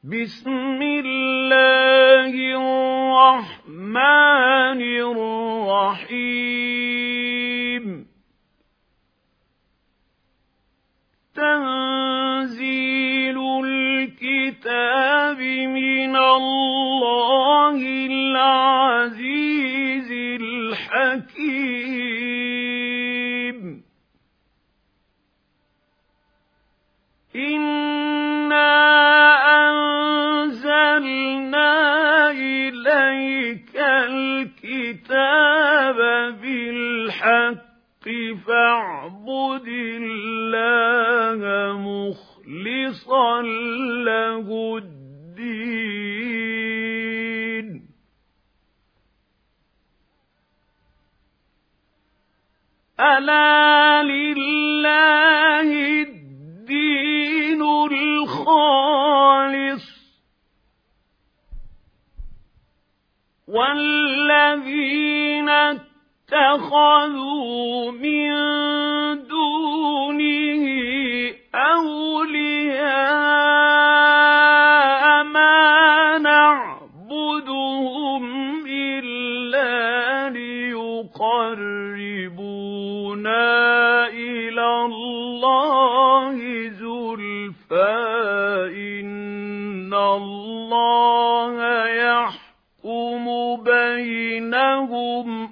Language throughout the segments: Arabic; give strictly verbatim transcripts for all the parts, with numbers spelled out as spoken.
بسم الله الرحمن الرحيم تنزيل الكتاب من الله العزيز الحكيم إنا أنزلنا إليك الكتاب بالحق فاعبد الله مخلصا له الدين ألا لله الدين الخالص والذين اتخذوا من دونه أولياء ما نعبدهم إلا ليقربونا إلى الله زلفى إن الله يحكم بينهم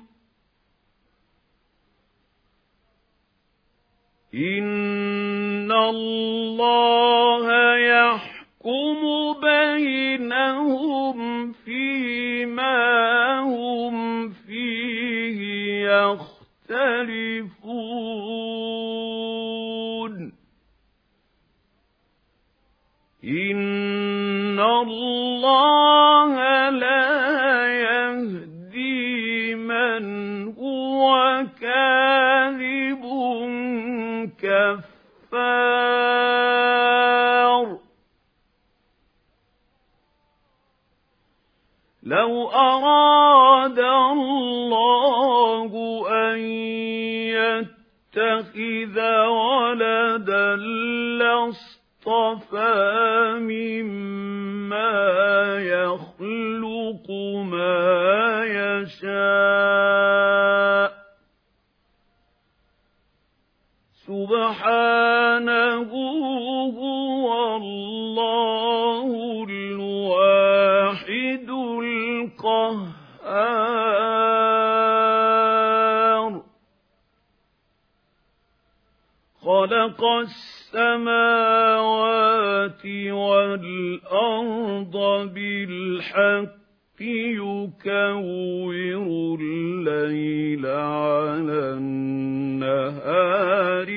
إن الله يحكم بينهم فيما هم فيه يختلفون إن الله لا يهدي من هو كاذب كفار لو أراد الله أن يتخذ ولدا لاصطفى مما يخلق ما يشاء سبحانه هو الله الواحد القهار خلق السماوات والأرض بالحق يكور الليل على النهار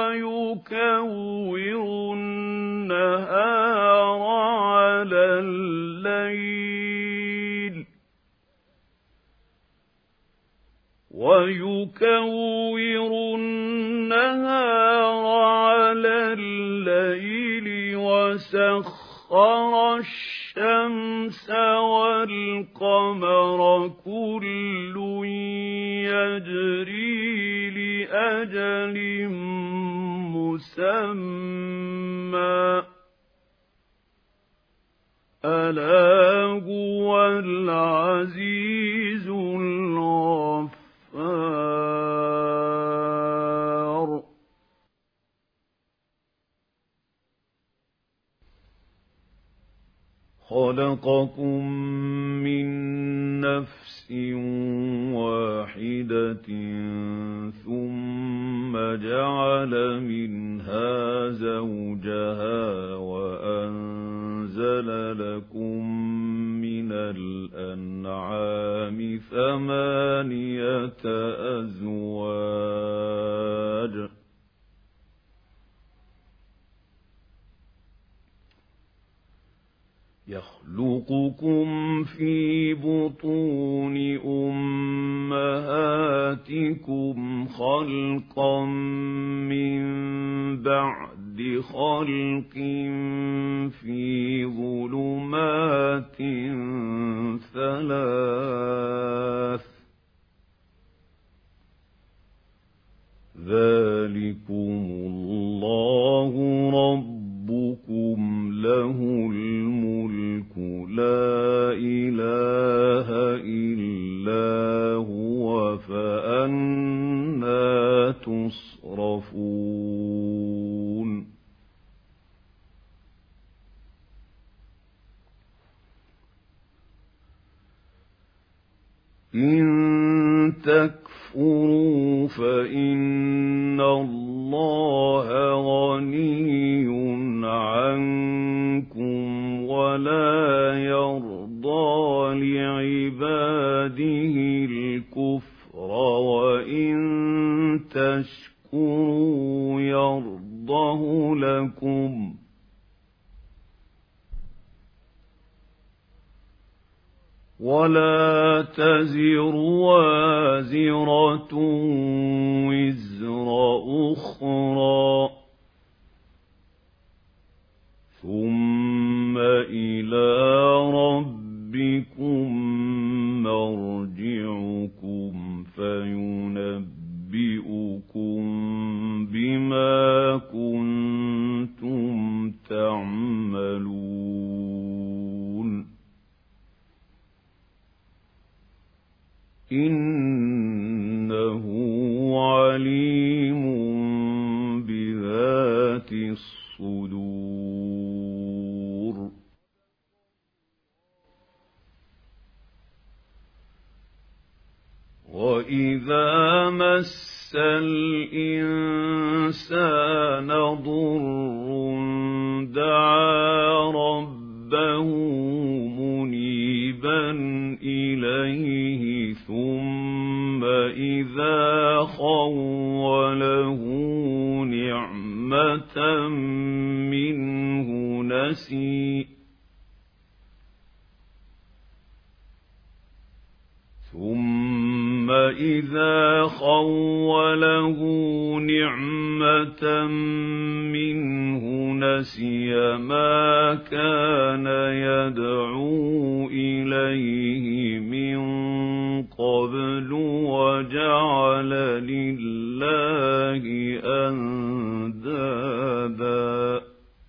ويكور النهار على الليل ويكور النهار على الليل وسخر الشمس والقمر كل يجري لأجل مسمى ألا هو العزيز الغفار خلقكم من نفس واحدة ثم جعل منها زوجها وأنزل لكم من الأنعام ثمانية أزواج يخلقكم في بطون أمهاتكم خلقا من بعد خلق في ظلمات ثلاث ذلكم الله ربكم له الملك إن تكفروا فإن الله غني عنكم ولا يرضى لعباده الكفر وإن تشكروا يرضه لكم ولا تزر وازرة وزر أخرى ثم إلى ربكم مرجعكم فينبئكم بما كنتم تعملون إنه عليم بذات الصدور وإذا مس الإنسان ضر دعا ربه منيبا إليه ثم إذا خوله نعمة منه نسي ثم إذا خوله نعمة منه نسي ما كان يدعو إليه من قبل وجعل لله أندادا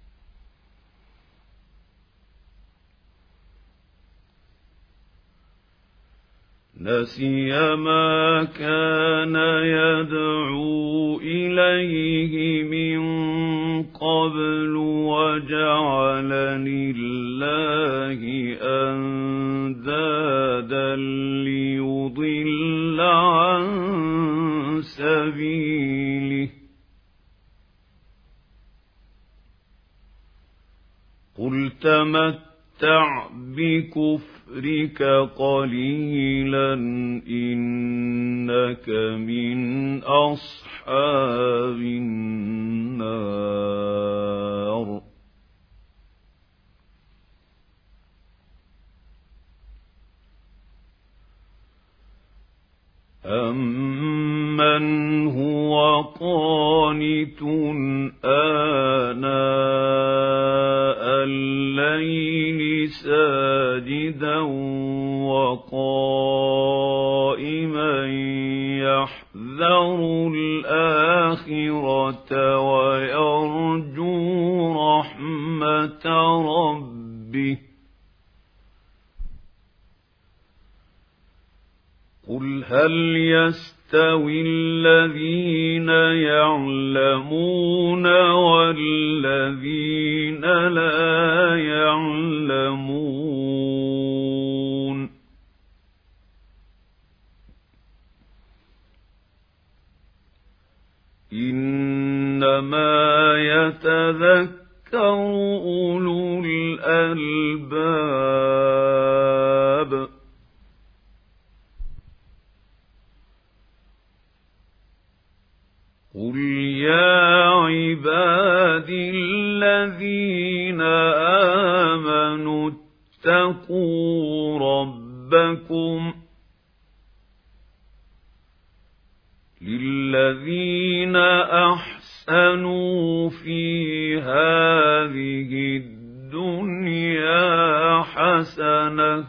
نسي ما كان يدعو إليه من قبل وجعل لله أندادا ليضل عن سبيله قل تمتع بكفرك قليلا إنك من أصحاب النار أمن هو قانت آناء الليل ساجدا وقائما يحذر الآخرة ويرجو رحمة ربه قل هل يستوي الذين يعلمون والذين لا يعلمون إنما يتذكر أولو الألباب قل يا عبادي الذين آمنوا اتقوا ربكم للذين أحسنوا في هذه الدنيا حسنة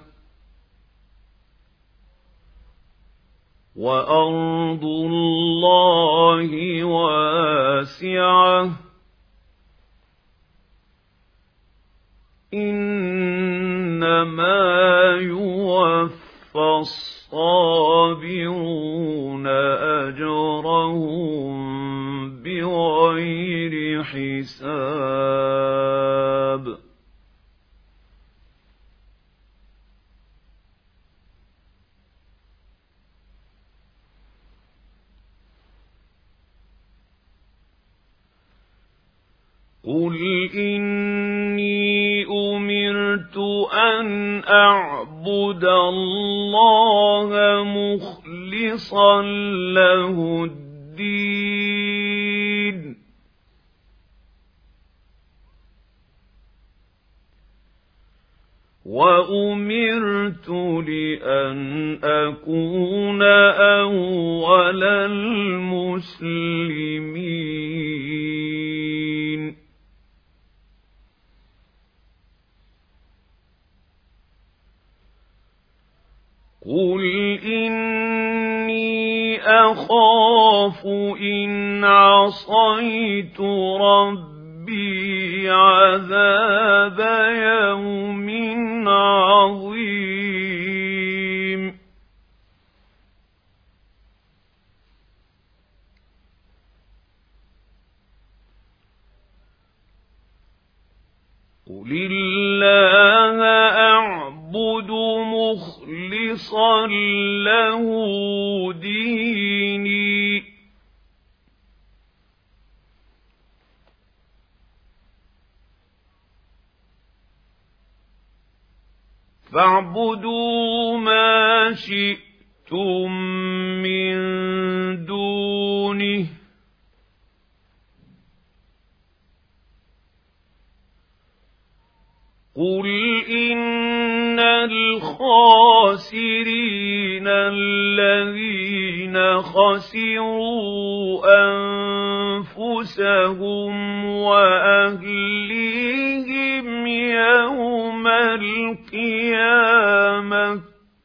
وأرض الله واسعة إنما يوفى الصابرون أجرهم بغير حساب قل إني أمرت أن أعبد الله مخلصا له الدين وأمرت لأن أكون أول المسلمين قل إني أخاف إن عصيت ربي عذاب يوم عظيم قل الله أعبد مخلصا له ديني فاعبدوا ما شئتم من دونه قل إن الخاسرين الذين خسروا أنفسهم وأهليهم يوم القيامة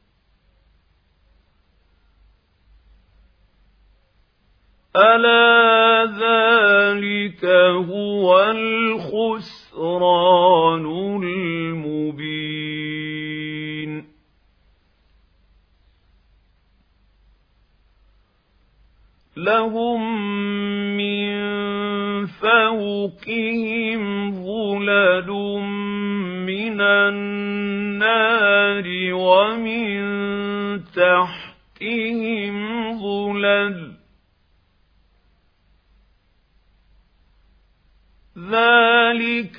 ألا ذلك هو الخسران المبين لهم من فوقهم ظلل من النار ومن تحتهم ظلل ذلك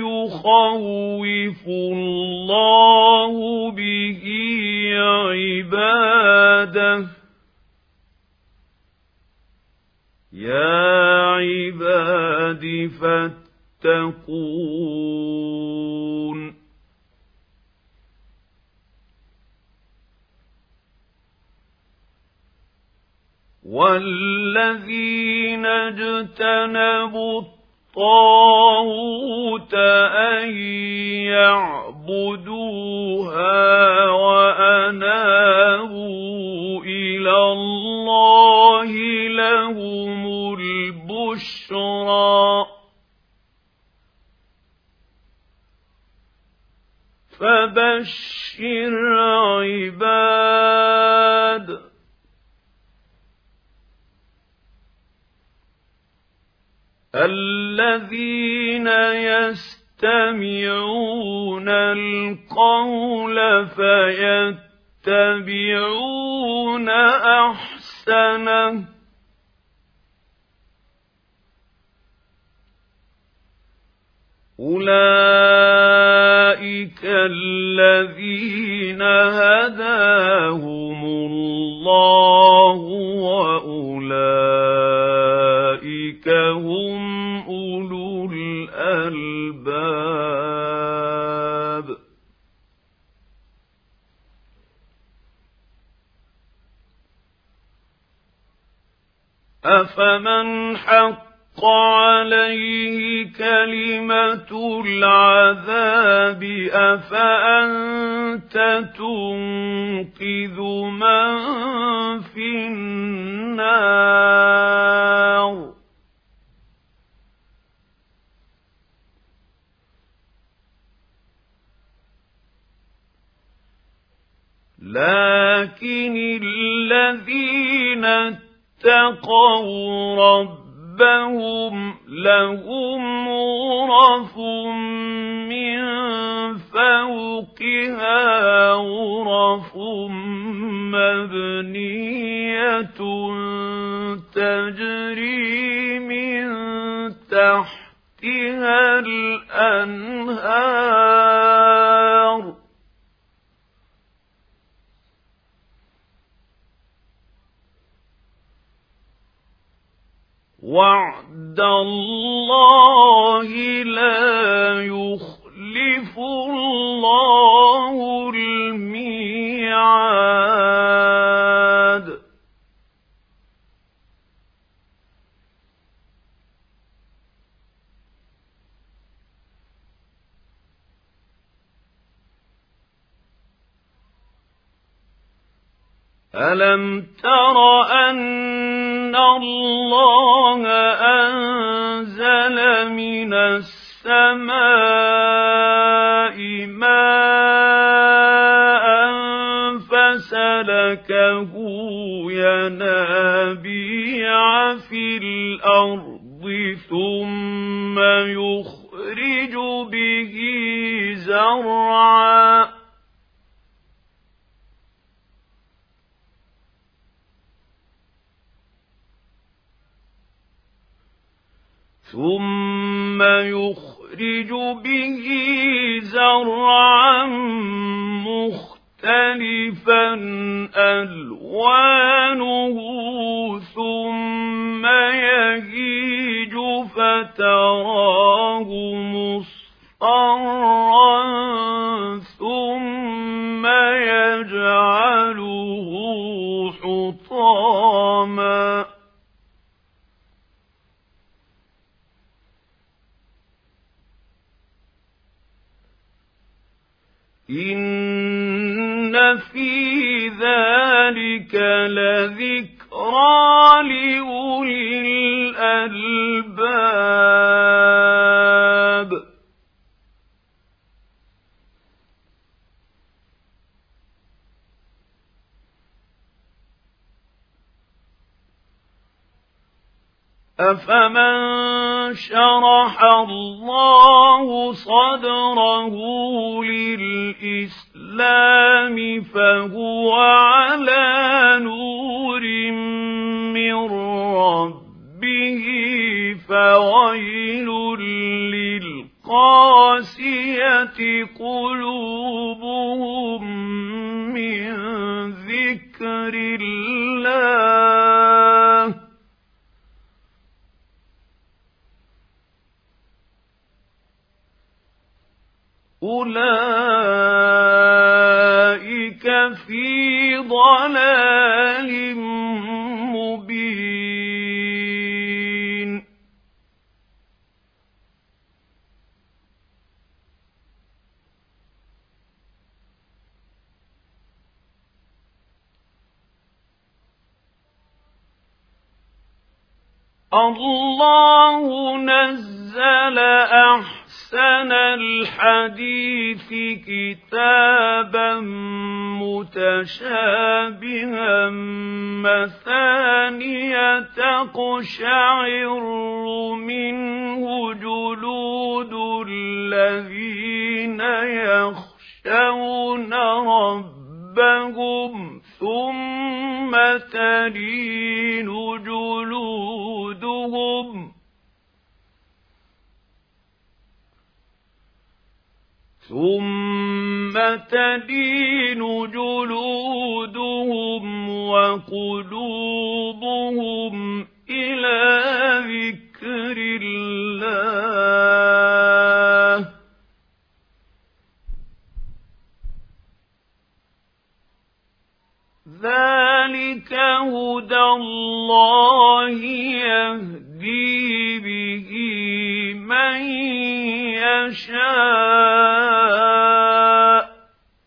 يخوف الله به عباده يا عباد فاتقون والذين اجتنبوا الطاغوت أن يعبدوها وأنابوا إلى الله لهم البشرى فبشر عباد الذين يستمعون القول فيتبعون أحسنه أولئك الذين هداهم الله وأولئك هم أولو الألباب أفمن حق عليه كلمة العذاب أفأنت تنقذ من في النار لكن الذين اتقوا ربهم ربهم لهم غرف من فوقها غرف مبنية تجري من تحتها فيها الأنهار وعد الله لا يخلف الله الميعاد ألم تر أن الله أنزل من السماء ماء فسلكه ينابيع في الأرض ثم يخرج به زرعا ثم يخرج به زرعا مختلفا ألوانه ثم يهيج فتراه مصفرا ثم يجعله حطاما إن في ذلك لذكرى لأولي الألباب أفمن شرح الله صدره للإسلام فهو على نور من ربه فويل للقاسية قلوبهم من ذكر الله أولئك في ضلال مبين الله نزل أحسن أحسن الحديث كتابا متشابها مثانية تقشعر منه جلود الذين يخشون ربهم ثم تلين جلودهم ثم تلين جلودهم وقلوبهم إلى ذكر الله ذلك هدى الله يهدي به من يشاء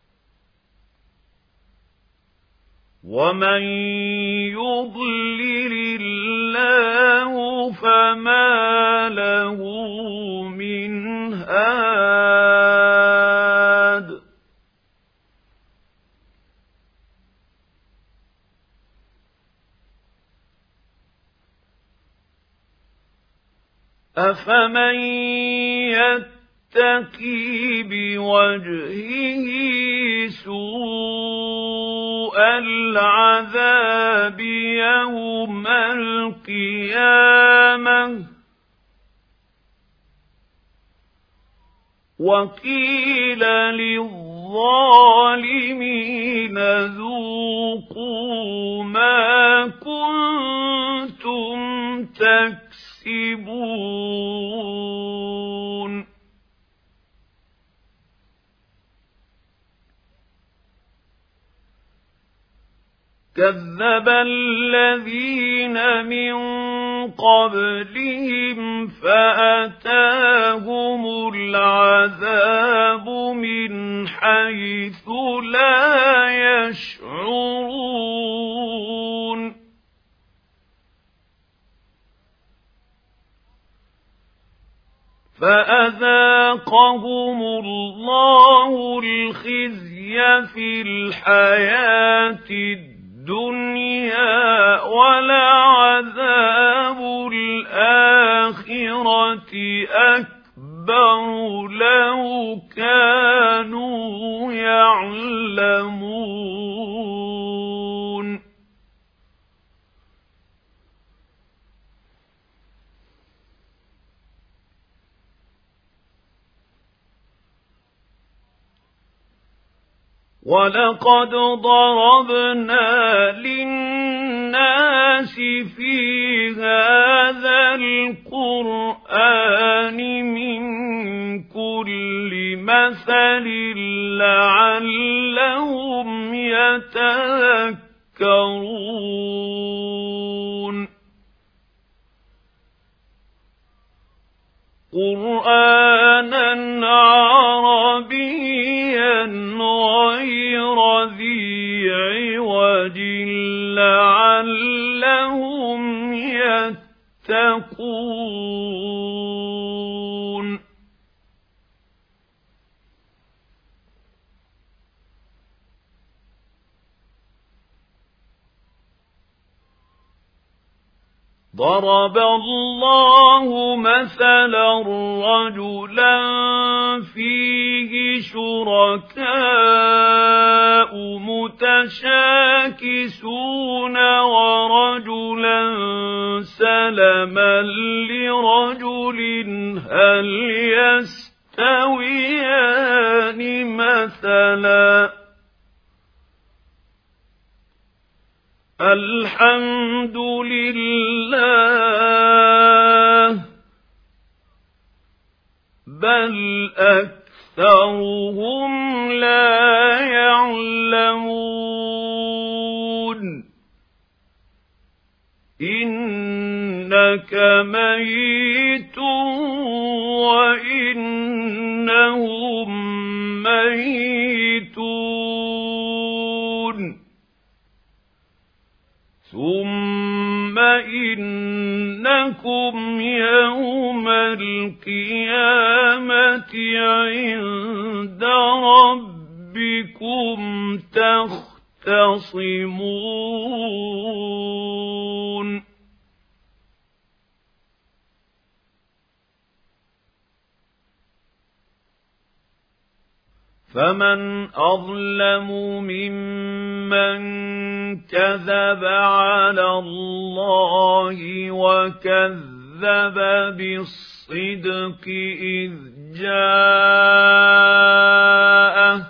ومن يضلل الله فما له من هاد أفمن يتقي بوجهه سوء العذاب يوم القيامة وقيل للظالمين ذوقوا ما كنتم تكسبون كذب الذين من قبلهم فأتاهم العذاب من حيث لا يشعرون فأذاقهم الله الخزي في الحياة الدنيا الدنيا ولعذاب الآخرة أكبر لو كانوا يعلمون وَلَقَدْ ضَرَبْنَا لِلنَّاسِ فِي هَذَا الْقُرْآنِ مِنْ كُلِّ مَثَلٍ لَعَلَّهُمْ يَتَذَكَّرُونَ قُرْآنًا عَرَبِيًّا غَيْرَ ذِي عِوَجٍ لَعَلَّهُمْ يَتَّقُونَ ضرب الله مثلا رجلا فيه شركاء متشاكسون ورجلا سلما لرجل هل يستويان مثلا الحمد لله بل أكثرهم لا يعلمون إنك ميت وإنهم ميتون ثم إنكم يوم القيامة عند ربكم تختصمون فمن أظلم ممن كذب على الله وكذب بالصدق إذ جاءه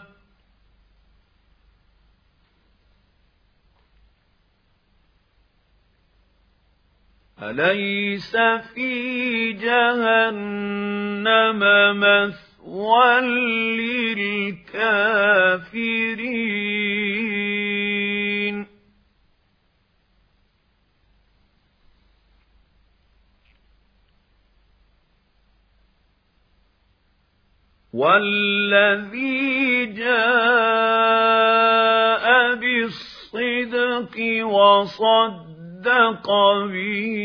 أليس في جهنم مثوى للكافرين والذي جاء بالصدق وصدق به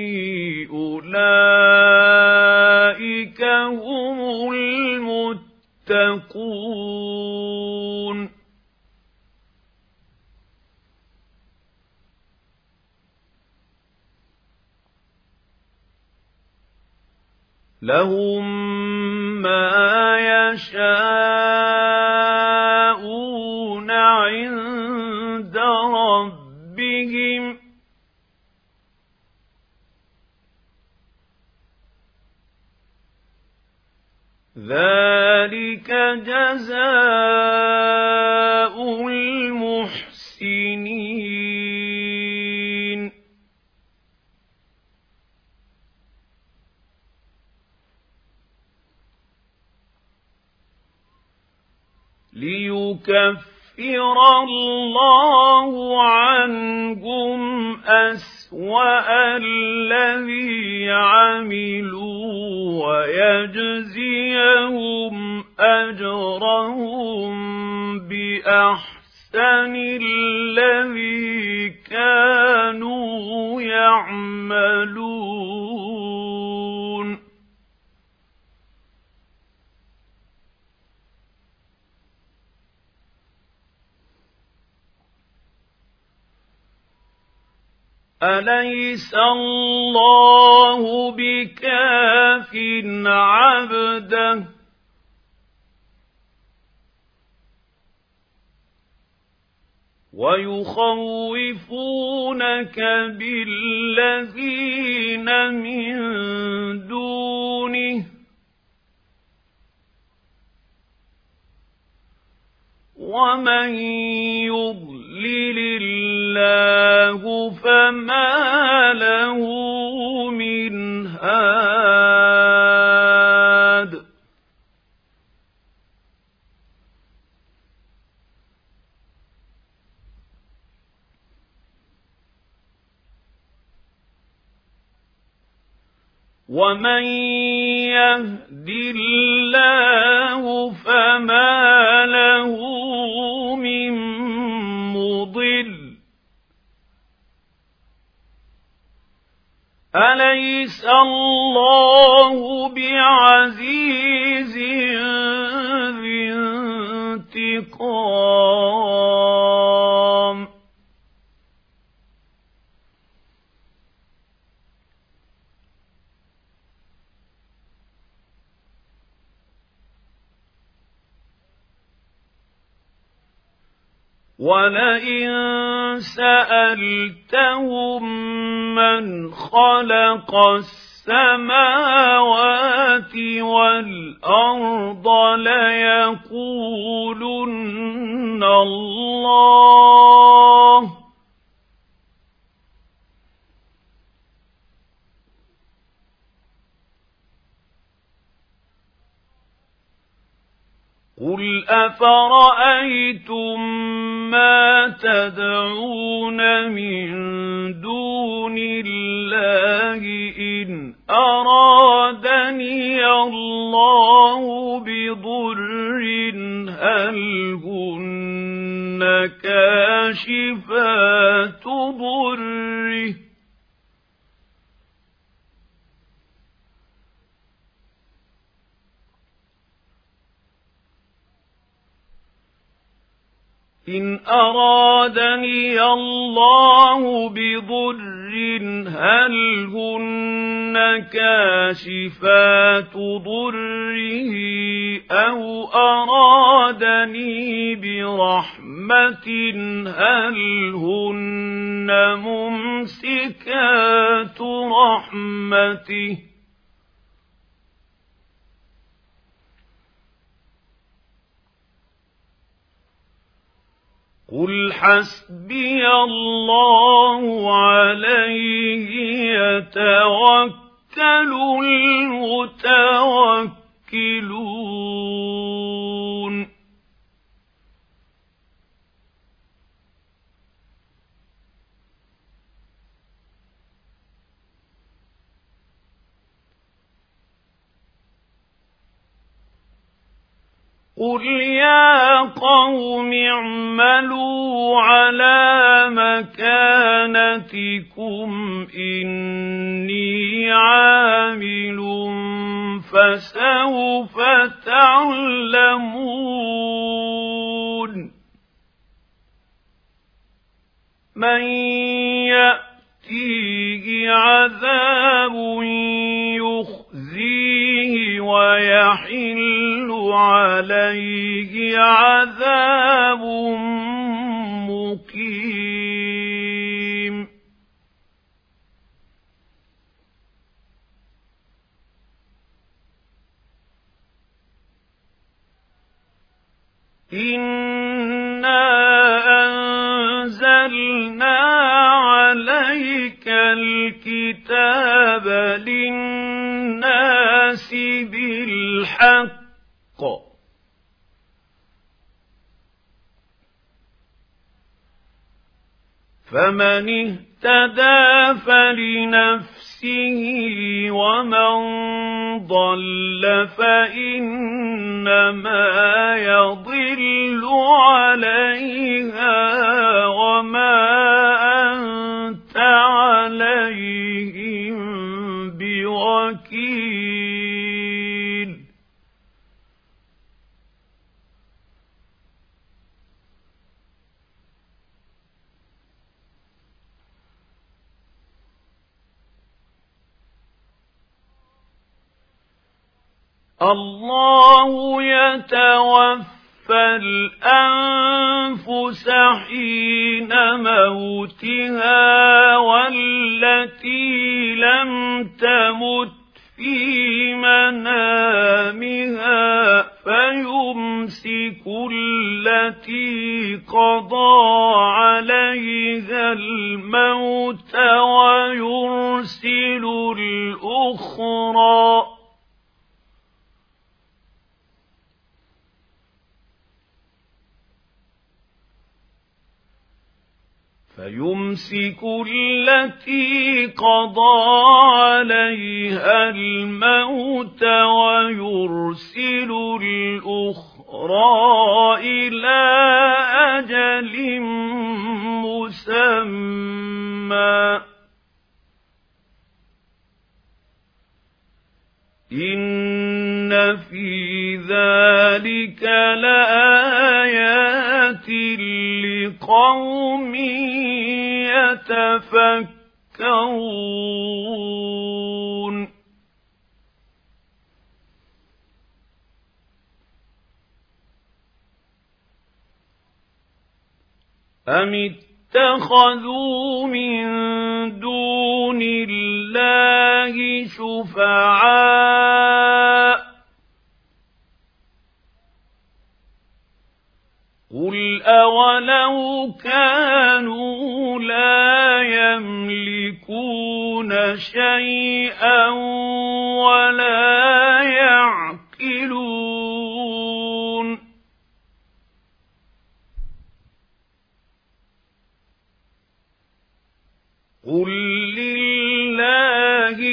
أولئك هم المتقون لهم ما يشاءون عند ربهم ذلك ذلك جزاء المحسنين ليكفر الله عنكم أسوأ الذي عملوا ويجزيهم أجرهم بأحسن الذي كانوا يعملون أليس الله بكاف عبده ويخوفونك بالذين من دونه ومن يضلل الله فما له من هاد ومن يهد الله فما له من مضل أليس الله بعزيز ذي انتقام ولئن سألتهم من خلق السماوات والأرض ليقولن الله قل أفرأيتم ما تدعون من دون الله إن أرادني الله بضر هل هن كاشفات ضره إن أرادني الله بضر هل هن كاشفات ضره أو أرادني برحمة هل هن ممسكات رحمته قل حسبي الله عليه يتوكل المتوكلون قل يا قوم اعملوا على مكانتكم إني عامل فسوف تعلمون من يأتيه عذاب يخزيه ويحل عليه عذاب مقيم إنا أنزلنا عليك الكتاب للناس بالحق فمن اهتدى فلنفسه ومن ضل فإنما يضل عليها وما أنت عليهم بوكيل الله يتوفى الأنفس حين موتها والتي لم تمت في منامها فيمسك التي قضى عليها الموت ويرسل الأخرى فيمسك التي قضى عليها الموت ويرسل الأخرى إلى أجل مسمى إن في ذلك لآيات لقوم يتفكرون أم اتخذوا من دون الله شفعاء قل أولو كانوا لا يملكون شيئا ولا يعقلون قل لله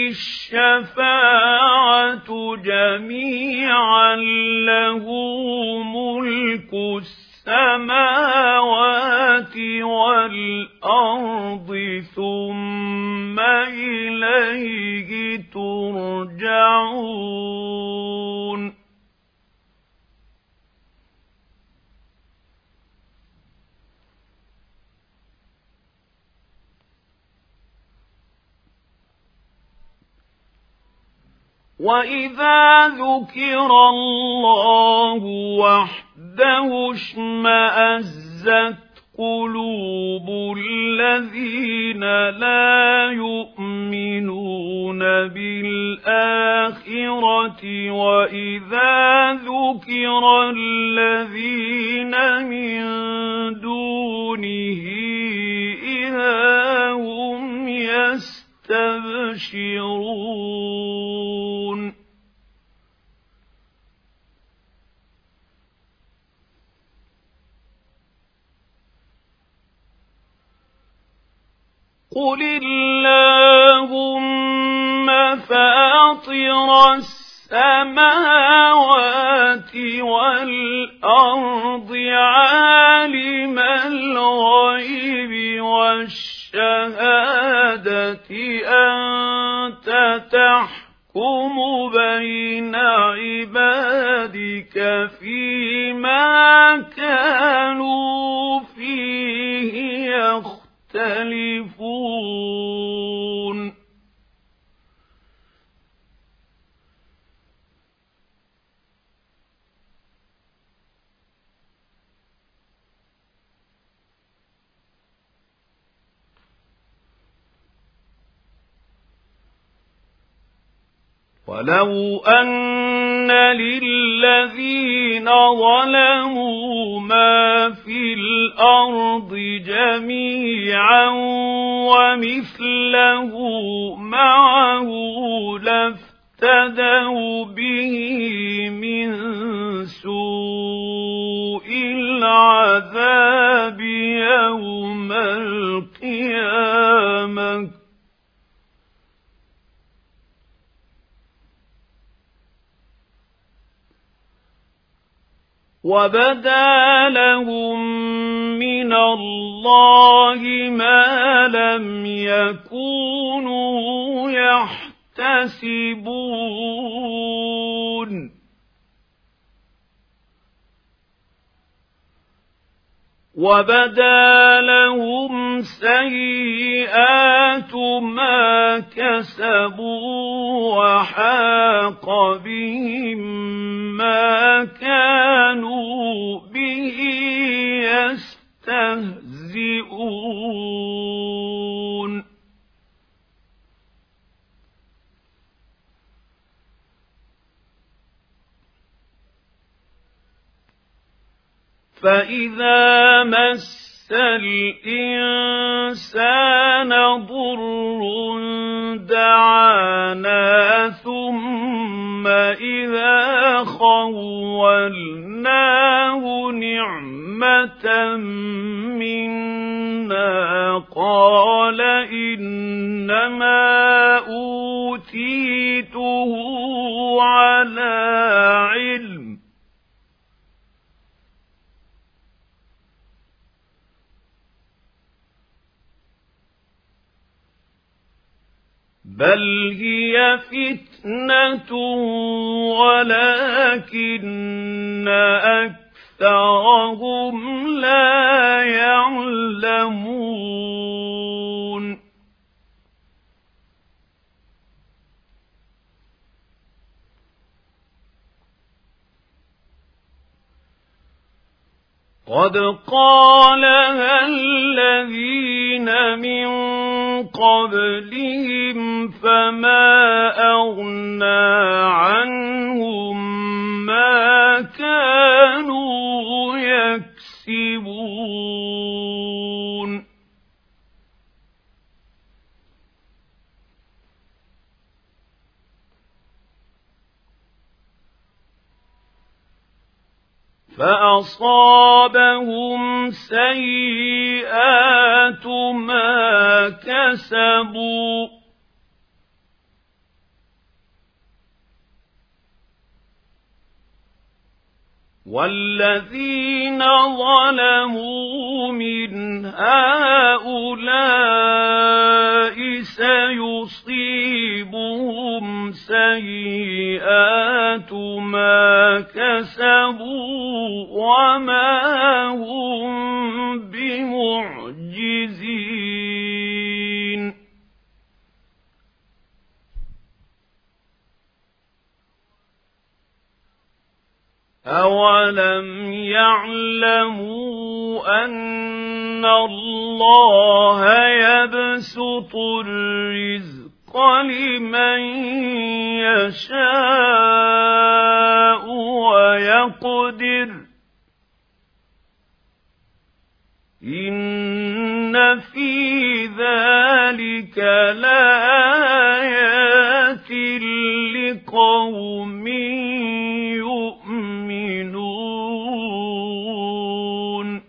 الشفاعة جميعا له ملك السماوات والأرض ثم إليه ترجعون وإذا ذكر الله وحده اشمأزت قلوب الذين لا يؤمنون بالآخرة وإذا ذكر الذين من دونه إذا هم يستبشرون قل اللهم فاطر السماوات والأرض عالم الغيب والشهادة أنت تحكم بين عبادك فيما كانوا فيه يختلفون ولو أن للذين ظلموا ما في الأرض جميعا ومثله معه لافتدوا به من سوء العذاب يوم القيامة وبدا لهم من الله ما لم يكونوا يحتسبون وبدا لهم سيئات ما كسبوا وحاق بهم ما كانوا به يستهزئون فإذا مس الإنسان ضر دعانا ثم إذا خولناه نعمة منا قال إنما أوتيته على علم بل هي فتنة ولكن أكثرهم لا يعلمون قد قالها الذين من قبلهم فما أغنى عنهم ما كانوا يكسبون فأصابهم سيئات ما كسبوا والذين ظلموا من هؤلاء سيصيبهم سيئات ما كسبوا وما هم بمعجزين أولم يعلموا أن الله يبسط الرزق لمن يشاء ويقدر إن في ذلك لآيات لقوم يؤمنون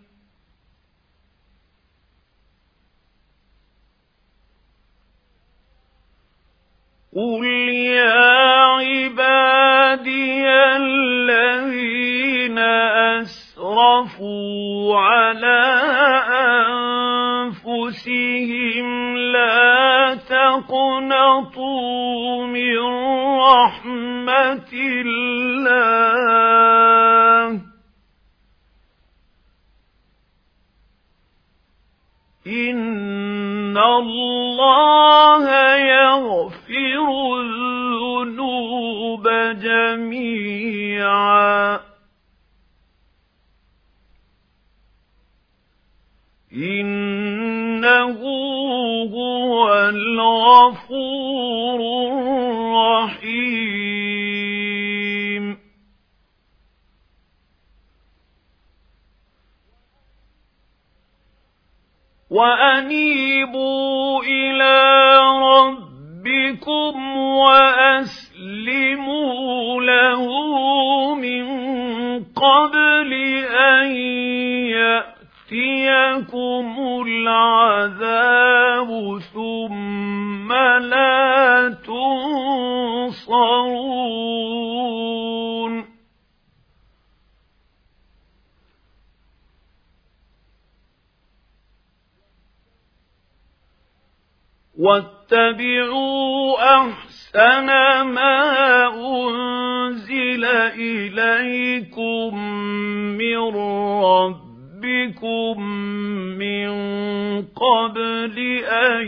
قل يا عبادي الذين أسرفوا على أنفسهم لا تقنطوا من رحمة الله إن الله يغفر الذنوب جميعا إنه هو الغفور الرحيم وأنيبوا إلى ربكم وأسلموا له من قبل أن يأتيكم العذاب ثم لا تنصرون واتبعوا أحسن ما أنزل إليكم من ربكم من قبل أن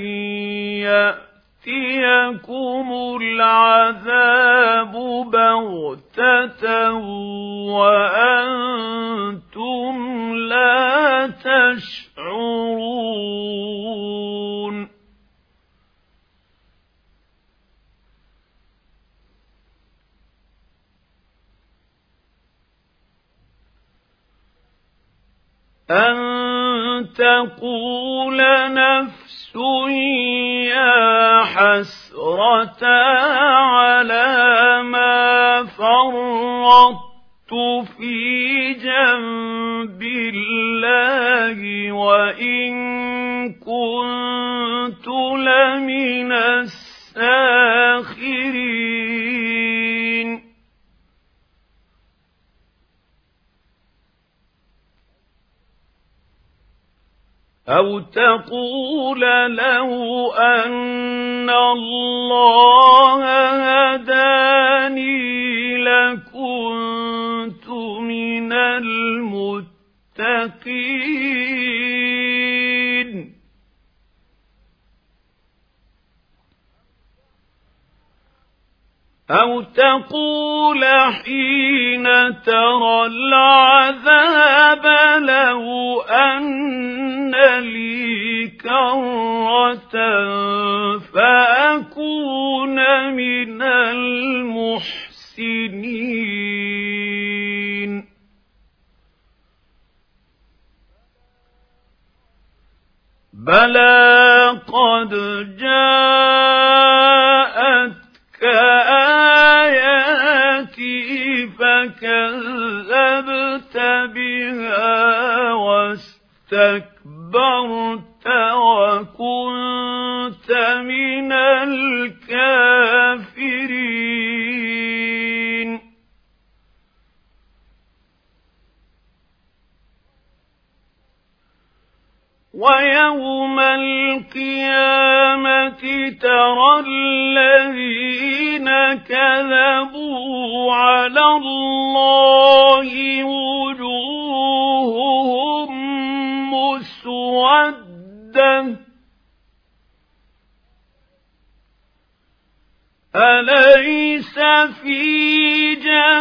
يأتيكم العذاب بغتة وأنتم لا تشعرون أن تقول نفس يا حسرة على ما فرطت في جنب الله وإن كنت لمن الساخرين أو تقول لو أن الله هداني لكنت من المتقين أو تقول حين ترى العذاب لو أن لي كرة فأكون من المحسنين بلى قد جاءت كآياتي فكذبت بها واستكبرت وكنت من الكافرين ويوم القيامة ترى الذين كذبوا على الله وجوههم مسودة أليس في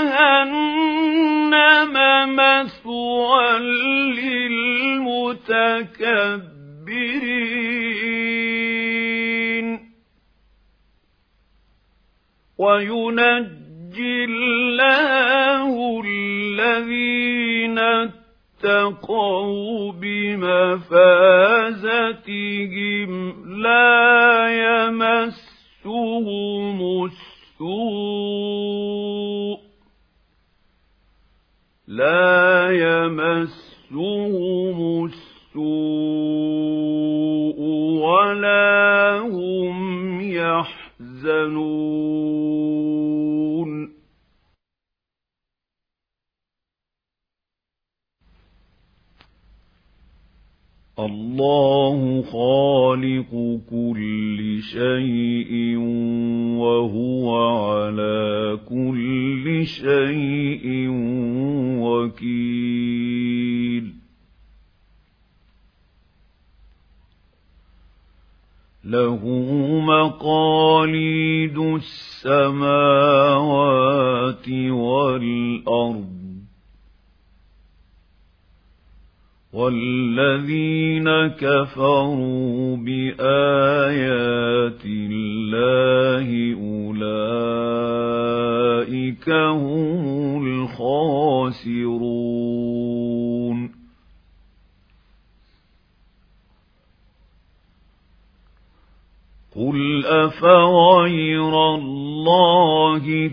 جهنم مثوى للمتكبرين وينجي الله الذين اتقوا بمفازتهم لا يمسهم السوء لا يمسهم السوء ولا هم يحزنون الله خالق كل شيء وهو على كل شيء وكيل له مقاليد السماوات والأرض والذين كفروا بآيات الله أولئك هم الخاسرون أفغير الله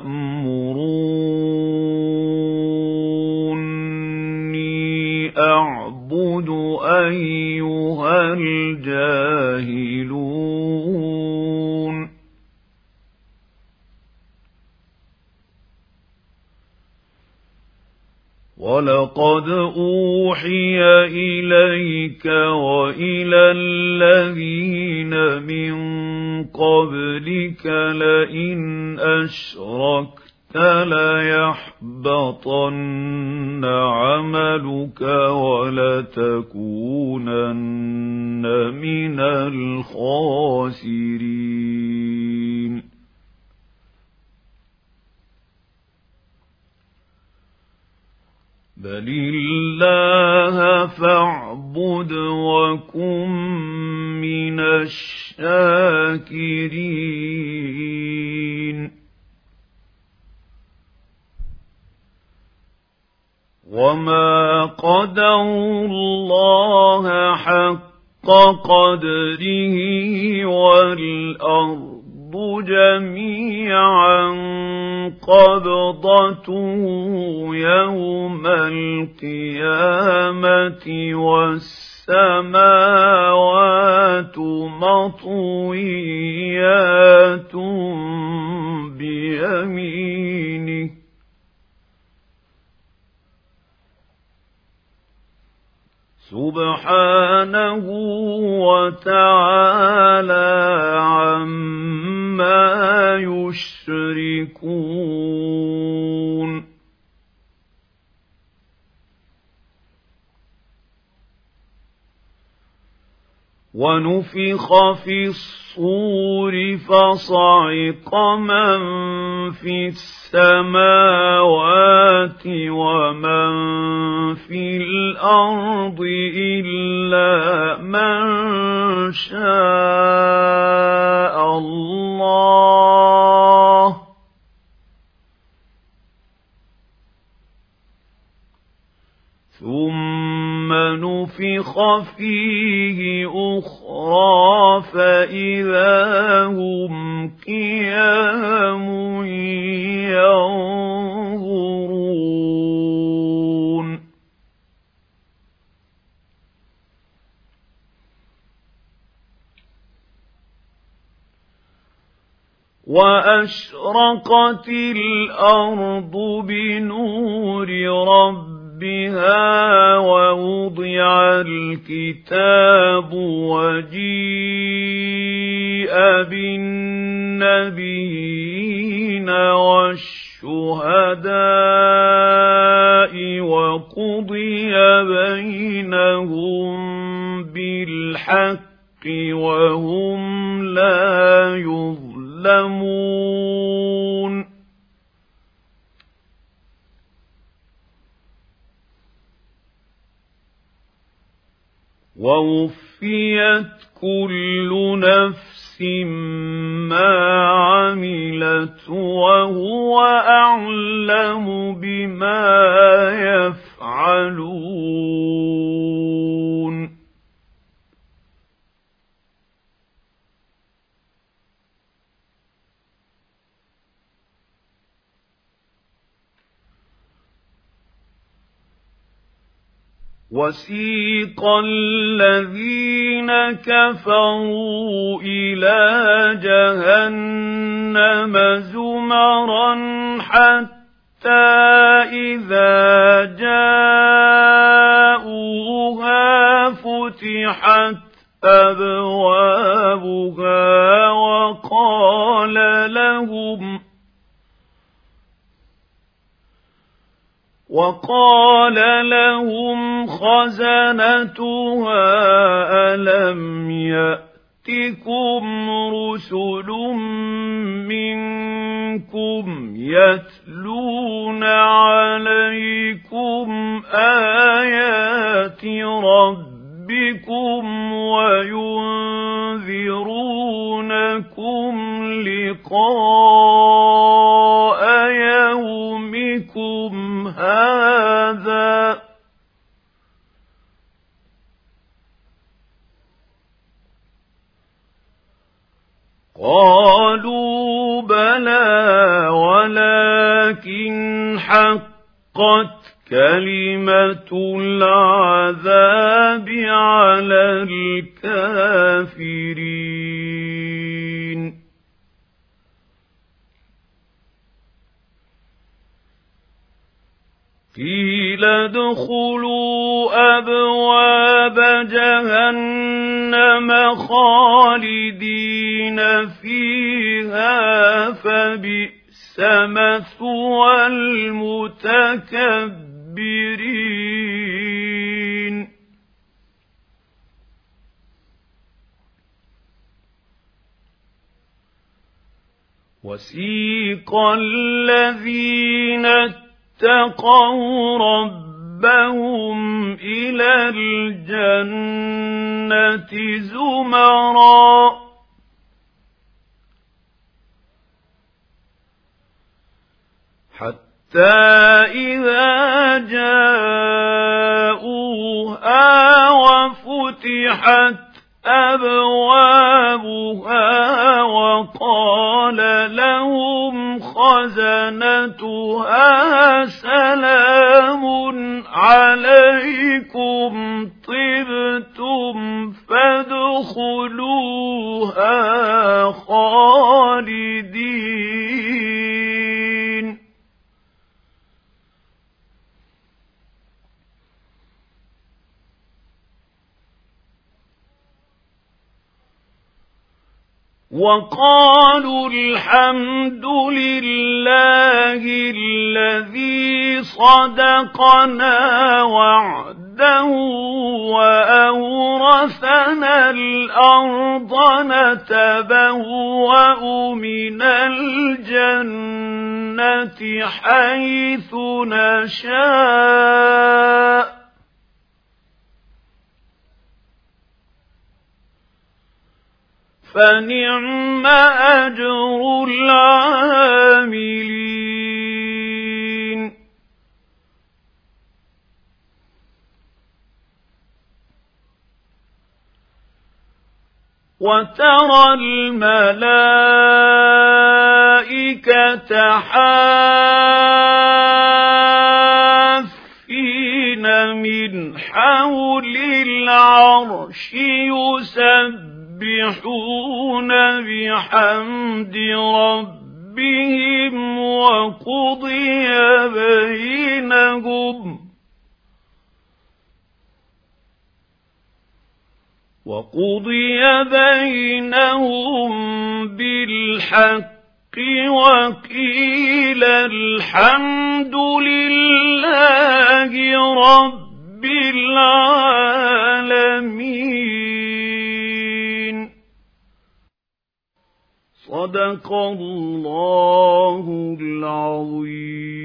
تأمروني أعبد أيها الجاهلون ولقد أوحي إليك وإلى الذين من قبلك لئن أشركت ليحبطن عملك ولتكونن من الخاسرين بل الله فاعبد وكن من الشاكرين وما قدروا الله حق قدره والأرض جميعا قبضته يوم القيامة والسماوات مطويات بيمينه سبحانه وتعالى عما يشركون ونفخ في الصور فصعق من في السماوات ومن في الأرض إلا من شاء الله ثم نفخ فيه أخرى فإذا هم قيام ينظرون وأشرقت الأرض بنور ربها بها ووضع الكتاب وجيء بالنبيين والشهداء وقضي بينهم بالحق وهم لا يظلمون ووفيت كل نفس ما عملت وهو أعلم بما يفعلون وسيق الذين كفروا إلى جهنم زمرا حتى إذا جاءوها فتحت أبوابها وقال لهم وقال لهم خزنتها ألم يأتكم رسل منكم يتلون عليكم آيات ربكم وينذرونكم لقاء يومكم هذا قالوا بلى ولكن حقت كلمة العذاب على الكافرين قيل ادخلوا أبواب جهنم خالدين فيها فبئس مثوى المتكبرين وسيق الذين اتقوا ربهم إلى الجنة زمرا حتى إذا جاءوها وفتحت أبوابها وقال لهم خزنتها سلام عليكم طبتم فادخلوها خالدين وقالوا الحمد لله الذي صدقنا وعده وأورثنا الأرض نتبوأ من الجنة حيث نشاء فنعم أجر العاملين وترى الملائكة حافين من حول العرش يسبحون يسبحون بحمد ربهم وقضي بينهم وقضي بينهم بالحق وقيل الحمد لله رب العالمين صدق الله العظيم.